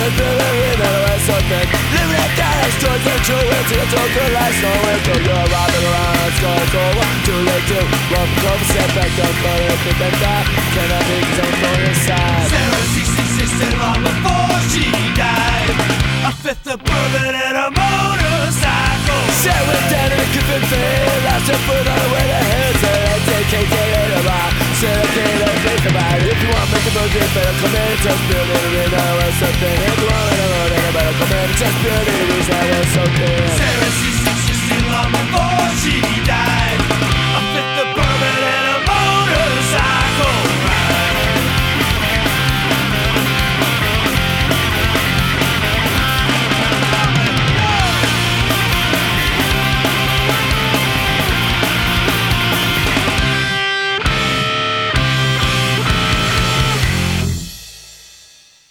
building in the west something. Living at gas, towards the true into the total life. So if you're robbing around, it's going over. Too late to walk over, step back, don't go if you think that. Can I be some on your side? Sarah 66 and long before she died. A fifth of bourbon and a motorcycle. Sarah went down in a Cupid field. Lost her foot on the way to hell. Sarah take it about. Sarah can't think about it. If you want to make a move, you better come in. Just build it in the west something. If you want to know, then you better come in. Just build it in the west something. Sarah 66 and long before she